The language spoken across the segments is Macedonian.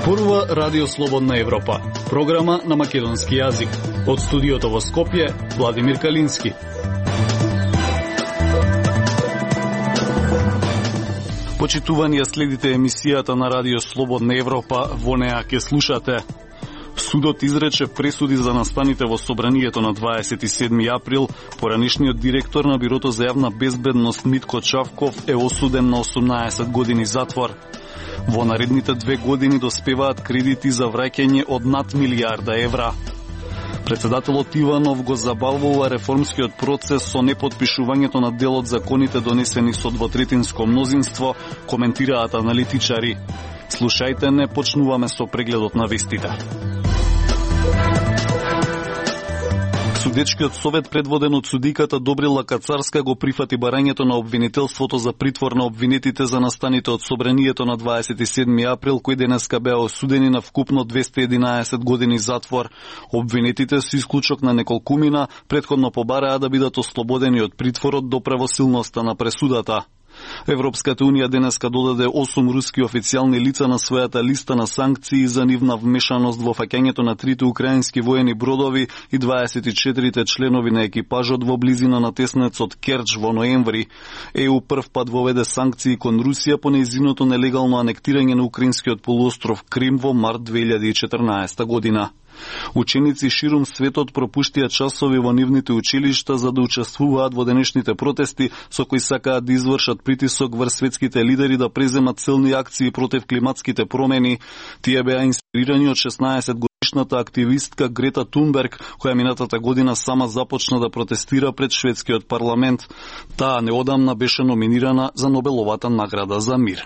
Зборува Радио Слободна Европа, програма на македонски јазик. Од студиото во Скопје, Владимир Калински. Почитувани, следите емисијата на Радио Слободна Европа, во неа ќе слушате. Судот изрече пресуди за настаните во собранието на 27 април. Поранишниот директор на Бирото за јавна безбедност Митко Чавков е осуден на 18 години затвор. Во наредните 2 години доспеваат кредити за враќање од над милијарда евра. Председателот Иванов го забавува реформскиот процес со непотпишувањето на дел од законите донесени со двотретинско мнозинство, коментираат аналитичари. Слушајте, не почнуваме со прегледот на вестите. Судечкиот совет, предводен од судиката Добрила Кацарска, го прифати барањето на обвинителството за притвор на обвинетите за настаните од собранието на 27 април, кои денеска беа осудени на вкупно 211 години затвор. Обвинетите со исклучок на неколкумина претходно побараа да бидат ослободени од притворот до правосилноста на пресудата. Европската унија денеска додаде 8 руски официјални лица на својата листа на санкции за нивна вмешаност во фаќањето на 3 украински воени бродови и 24 членови на екипажот во близина на теснецот Керч во ноември. ЕУ прв пат воведе санкции кон Русија по нејзиното нелегално анектирање на украинскиот полуостров Крим во март 2014 година. Ученици ширум светот пропуштија часови во нивните училишта за да учествуваат во денешните протести со кои сакаат да извршат притисок врз светските лидери да преземат силни акции против климатските промени. Тие беа инспирирани од 16-годишната активистка Грета Тунберг, која минатата година сама започна да протестира пред шведскиот парламент. Таа неодамна беше номинирана за Нобеловата награда за мир.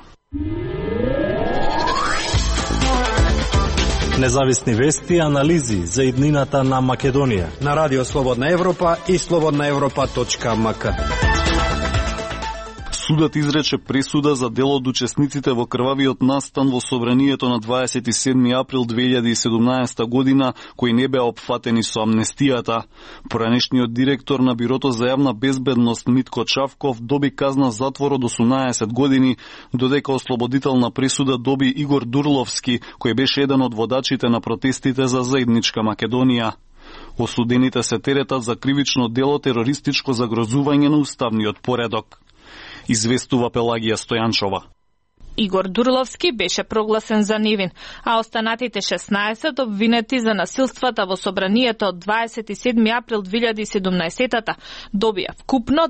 Независни вести и анализи за иднината на Македонија на Радио Слободна Европа и slobodnaevropa.mk. Судот изрече пресуда за дел од учесниците во крвавиот настан во собранието на 27 април 2017 година, кои не беа опфатени со амнестијата. Поранешниот директор на Бирото за јавна безбедност Митко Чавков доби казна затвор од 18 години, додека ослободителна пресуда доби Игор Дурловски, кој беше еден од водачите на протестите за заедничка Македонија. Осудените се теретат за кривично дело терористичко загрозување на уставниот поредок. Известува Пелагија Стојанчова. Игор Дурловски беше прогласен за невин, а останатите 16 обвинети за насилствата во собранието од 27 април 2017 добија вкупно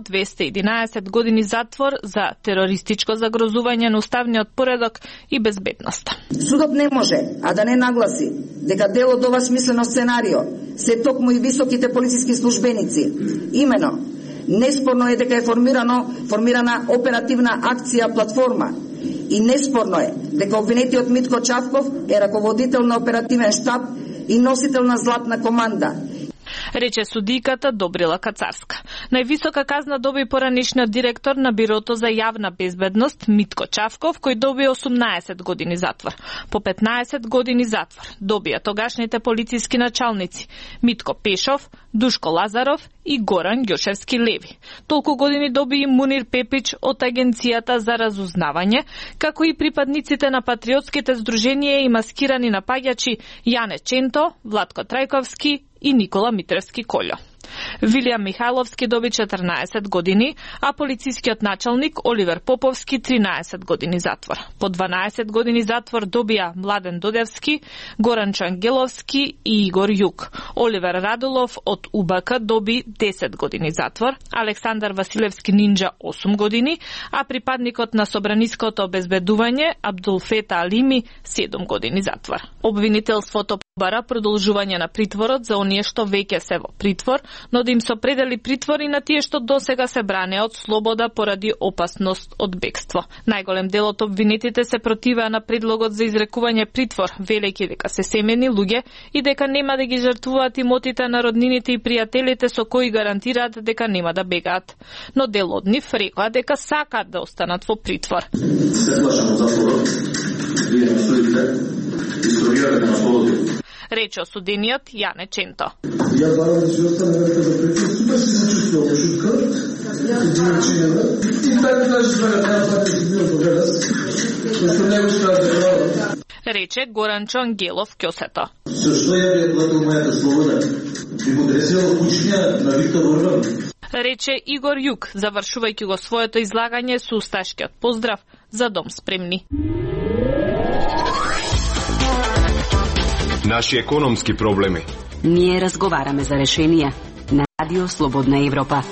211 години затвор за терористичко загрозување на уставниот поредок и безбедноста. Судот не може, а да не нагласи дека дел од ова смислено сценарио се токму и високите полициски службеници. Имено, неспорно е дека е формирана оперативна акција платформа и неспорно е дека обвинетиот Митко Чавков е раководител на оперативен штаб и носител на златна команда, рече судиката Добрила Кацарска. Највисока казна доби поранишниот директор на Бирото за јавна безбедност Митко Чавков, кој доби 18 години затвор. По 15 години затвор добија тогашните полициски началници Митко Пешов, Душко Лазаров и Горан Ѓошевски Леви. Толку години доби и Мунир Пепич од Агенцијата за разузнавање, како и припадниците на патриотските здруженија и маскирани напаѓачи Јане Ченто, Владко Трајковски и Никола Митревски Колјо. Вилијам Михајловски доби 14 години, а полицискиот началник Оливер Поповски 13 години затвор. По 12 години затвор добија Младен Додевски, Горанчо Ангеловски и Игор Јук. Оливер Радулов од УБК доби 10 години затвор, Александар Василевски Нинџа 8 години, а припадникот на собраниското обезбедување Абдулфета Алими 7 години затвор. Обвинителството бара продолжување на притворот за оние што веќе се во притвор, но да им се определи притвор и на тие што досега се бране од слобода поради опасност од бегство. Најголем дел од обвинетите се противеа на предлогот за изрекување притвор, велејќи дека се семени луѓе и дека нема да ги жртвуваат имотите на роднините и пријателите со кои гарантираат дека нема да бегаат. Но дел од нив рекоа дека сакаат да останат во притвор. Се плашам од затворот, вие не судите, историјата на слободите. Рече осудениот Јане Ченто. Ја барам да се остане нека за притвор, супер се чувствувам шутка, и така да се знае, да се бил догледас, што не го рече Горанчо Ангелов Кьосето. Защо ја би платил мојата слобода? Би му дресила кучња на Виктор Орбан? Рече Игор Јук, завршувајќи го своето излагање со усташкиот поздрав за дом спремни. Наши економски проблеми. Ние разговараме за решенија на Радио Слободна Европа.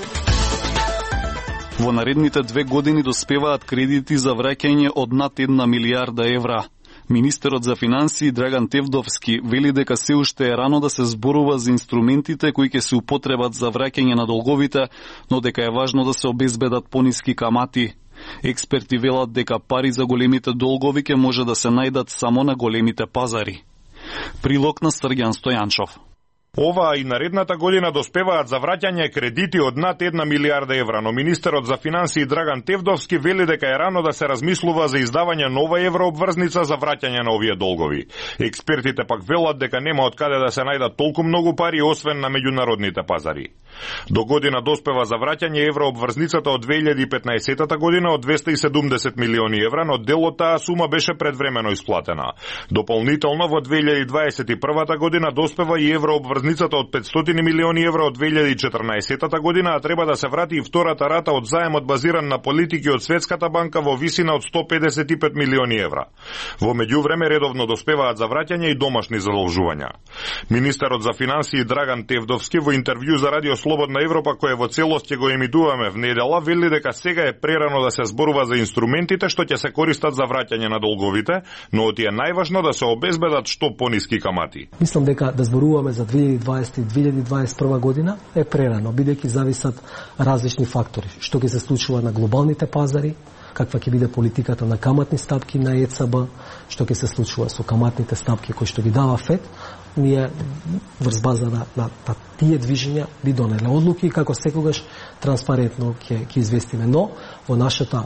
Во наредните 2 години доспеваат кредити за враќање од над 1 милијарда евра. Министерот за финансии Драган Тевдовски вели дека се уште е рано да се зборува за инструментите кои ќе се употребат за враќање на долговите, но дека е важно да се обезбедат пониски камати. Експерти велат дека пари за големите долгови ќе може да се најдат само на големите пазари. Прилог на Срѓан Стојанчов. Оваа и наредната година доспеваат за враќање кредити од над 1 милијарда евра, но министерот за финансии Драган Тевдовски вели дека е рано да се размислува за издавање нова еврообврзница за враќање на овие долгови. Експертите пак велат дека нема од каде да се најдат толку многу пари освен на меѓународните пазари. До година доспева за враќање еврообврзницата од 2015 година од 270 милиони евра, но дел од таа сума беше предвремено исплатена. Дополнително во 2021 година доспева и еврообврзницата од 500 милиони евра од 2014 година, а треба да се врати и втората рата од заемот базиран на политики од Светската банка во висина од 155 милиони евра. Во меѓувреме редовно доспеваат за враќање и домашни задолжувања. Министерот за финансии Драган Тевдовски во интервју за Радио Слободна Европа, кое во целост ќе го емитуваме в недела, вели дека сега е прерано да се зборува за инструментите што ќе се користат за враќање на долговите, но од е најважно да се обезбедат што пониски камати. Мислам дека да зборуваме за 2020 и 2021 година е прерано, бидејќи зависат различни фактори. Што ќе се случува на глобалните пазари, каква ќе биде политиката на каматни стапки на ЕЦБ, што ќе се случува со каматните стапки кои што ги дава ФЕД, ние врз база на тие движења би донеле одлуки и како секогаш транспарентно ќе известиме. Но во нашата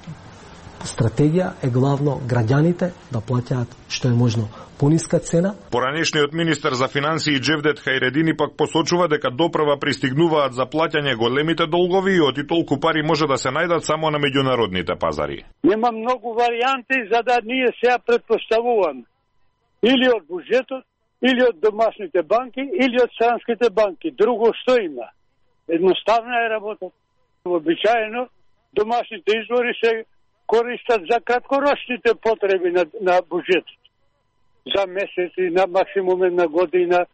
стратегија е главно граѓаните да плаќаат што е можно пониска цена. Поранешниот министер за финансии Джевдет Хајредини пак посочува дека допрва пристигнуваат за плаќање големите долгови и од и толку пари може да се најдат само на меѓународните пазари. Нема многу варијанти за да ние сега предпоставуваме или од буџетот, или од домашните банки, или од странските банки. Друго што има? Едноставна е работа. Обичаено домашните извори се користат за краткорочните потреби на буџетот. За месеци, на максимум една година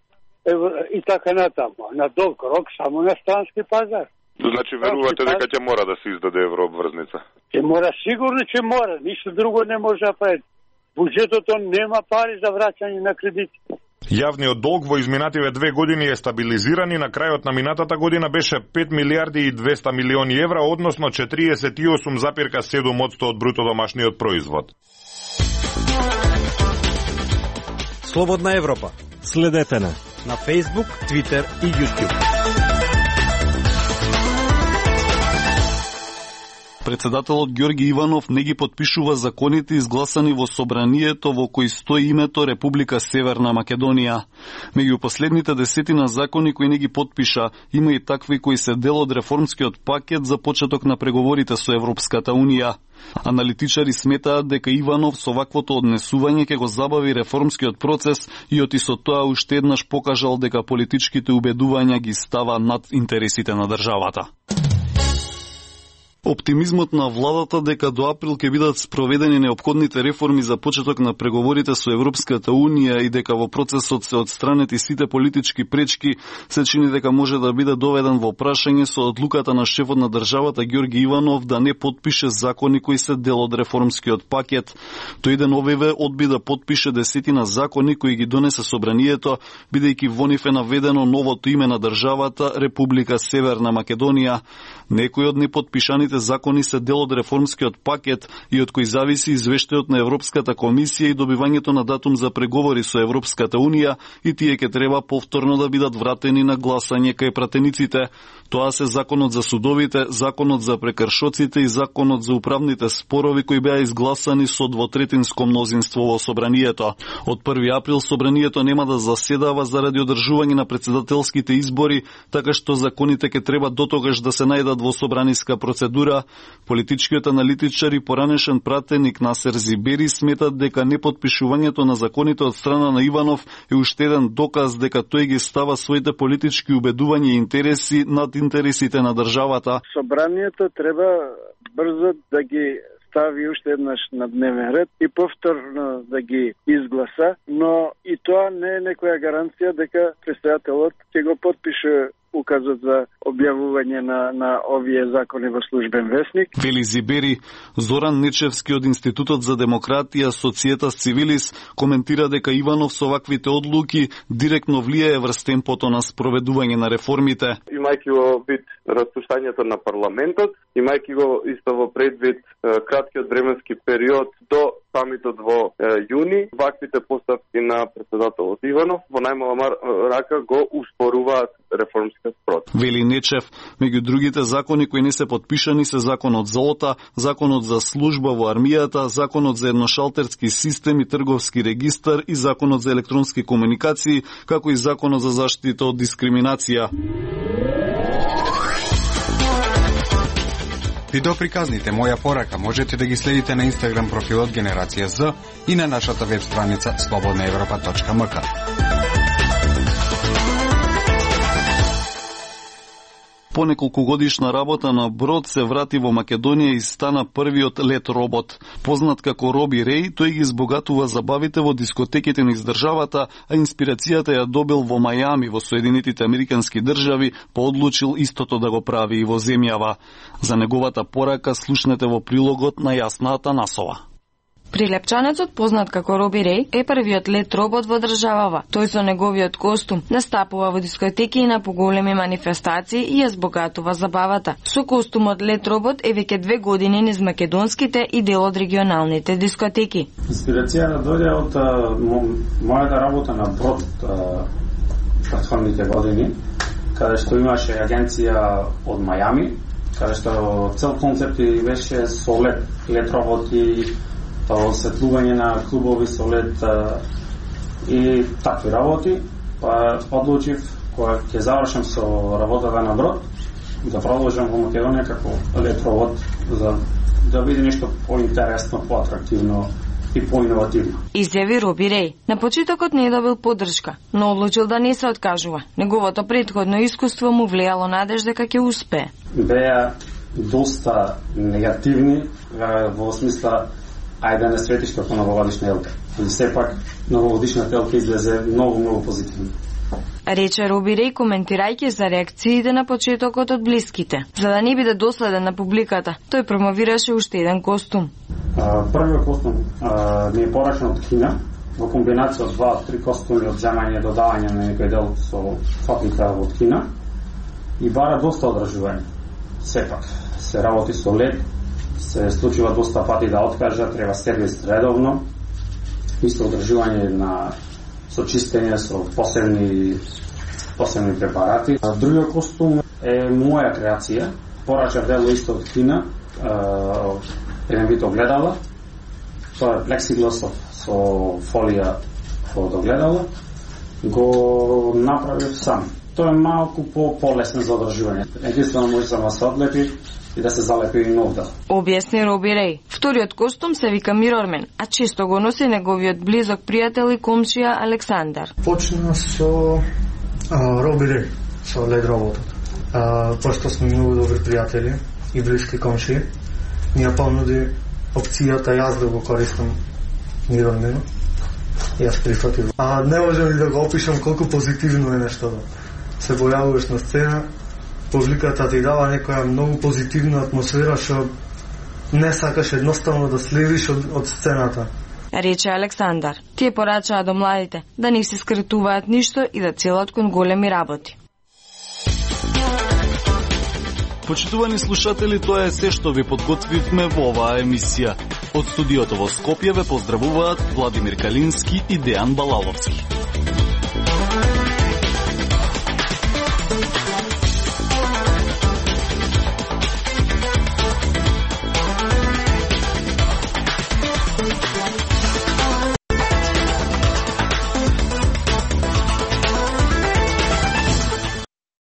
и така натаму. На долг рок само на странски пазар. Значи верувате дека ќе мора да се издаде еврообврзница? Ќе мора, сигурно ќе мора. Ништо друго не може да прави. Буџетот нема пари за враќање на кредити. Јавниот долг во изминативе 2 години е стабилизиран и на крајот на минатата година беше 5 милијарди и 200 милиони евра, односно 48,7% од бруто домашниот производ. Слободна Европа. Следете на Facebook, Twitter и YouTube. Председателот Ѓорги Иванов не ги потпишува законите изгласани во собранието во кои стои името Република Северна Македонија. Меѓу последните десетина закони кои не ги потпиша, има и такви кои се дел од реформскиот пакет за почеток на преговорите со Европската Унија. Аналитичари сметаат дека Иванов со ваквото однесување ќе го забави реформскиот процес и оти со тоа уште еднаш покажал дека политичките убедувања ги става над интересите на државата. Оптимизмот на владата дека до април ќе бидат спроведени неопходните реформи за почеток на преговорите со Европската Унија и дека во процесот се отстранети сите политички пречки, се чини дека може да биде доведен во прашање со одлуката на шефот на државата Ѓорги Иванов да не потпише закони кои се дел од реформскиот пакет. Тој ден овие одби да потпише десетина закони кои ги донесе собранието, бидејќи во нив е наведено новото име на државата Република Северна Македонија. Некои од непотпишаните закони се дел од реформскиот пакет и од кој зависи извештајот на Европската комисија и добивањето на датум за преговори со Европската Унија, и тие ќе треба повторно да бидат вратени на гласање кај пратениците. Тоа се законот за судовите, законот за прекршоците и законот за управните спорови кои беа изгласани со двотретинско мнозинство во собранието. Од 1 април собранието нема да заседава заради одржување на председателските избори, така што законите ќе треба дотогаш да се најдат во собраниска процедура култура. Политичкиот аналитичар и поранешен пратеник Насер Зибери сметат дека непотпишувањето на законите од страна на Иванов е уште еден доказ дека тој ги става своите политички убедувања и интереси над интересите на државата. Собранието треба брзо да ги стави уште еднаш на дневен ред и повторно да ги изгласа, но и тоа не е некоја гаранција дека претседателот ќе го потпише указот за објавување на овие закони во службен весник. Вели Зибери. Зоран Нечевски од Институтот за демократија Societas Civilis коментира дека Иванов со ваквите одлуки директно влијае врз темпото на спроведување на реформите. Имајќи во вид распуштањето на парламентот, имајќи го исто во предвид краткиот временски период до самитот во јуни, ваквите поставки на претседателот Иванов во најмала рака го успоруваат реформскиот процес. Вели Нечев, меѓу другите закони кои не се подпишани се законот за ОТА, законот за служба во армијата, законот за едношалтерски систем и трговски регистар и законот за електронски комуникации, како и законот за заштита од дискриминација. Видеоприказните Моја порака можете да ги следите на Инстаграм профилот Генерација З и на нашата веб страница slobodnaevropa.mk. По неколкогодишна работа на брод се врати во Македонија и стана првиот лет робот. Познат како Роби Реј, тој ги збогатува забавите во дискотеките низ државата, а инспирацијата ја добил во Мајами во Соединетите Американски држави, па одлучил истото да го прави и во земјава. За неговата порака слушнете во прилогот на Јасна Атанасова. Прилепчанецот, познат како Роби Реј, е првиот лет робот во државава. Тој со неговиот костум настапува во дискотеки и на поголеми манифестации и ја збогатува забавата. Со костумот лет робот е веќе 2 години низ македонските и дел од регионалните дискотеки. Инспирацијата дојде од мојата работа на брод претходните години, каде што имаше агенција од Мајами, каде што цел концепт беше со лет робот и осветлување на клубови со лед и такви работи, па одлучив кога ќе завршам со работата на брод да продолжам во Македонија како лед робот за да биде нешто поинтересно, поатрактивно и поиновативно. Изјави Роби Реј. На почетокот не добил поддршка, но одлучил да не се откажува. Неговото претходно искуство му влијало надеж дека ќе успее. Беа доста негативни во смисла ајде не светиш како новогодишна елка. И сепак новогодишната елка излезе многу позитивно. Рече Роби Реј коментирајќи за реакциите на почетокот од блиските. За да не биде доследен на публиката, тој промовираше уште еден костум. Првиот костум ми е порачен од Кина, во комбинација од 2-3 костуми од земање и додавање на некој дел со фабрика од Кина и бара доста одржување. Сепак се работи со лед, се случува доста пати да откажа, треба сервис редовно, исто одржување на со чистење, со посебни препарати. Другиот костум е моја креација, порачав дело исто од Кина, еден вид огледала, тоа е плексигласов со фолија од огледала, го направив сам. Тоа е малку полесно за одржување. Единствено може да се одлепи и да се залепи и нов дел. Објасни Роби Реј. Вториот костум се вика Мирормен, а често го носи неговиот близок пријател и комшија Александар. Почна со Роби Реј, со лед работот. Пошто сме многу добри пријатели и блиски комшии, ми ја понуди опцијата јас да го користам Мирорменот. Јас прифатив. Не можам и да го опишам колку позитивно е нештото. Се појавуваш на сцена, публиката ти дава некоја многу позитивна атмосфера што не сакаш едноставно да следиш од сцената. Рече Александар. Тие порачаа до младите да не се скритуваат ништо и да целат кон големи работи. Почитувани слушатели, тоа е се што ви подготвивме во оваа емисија. Од студиото во Скопје ве поздравуваат Владимир Калински и Дејан Балаловски.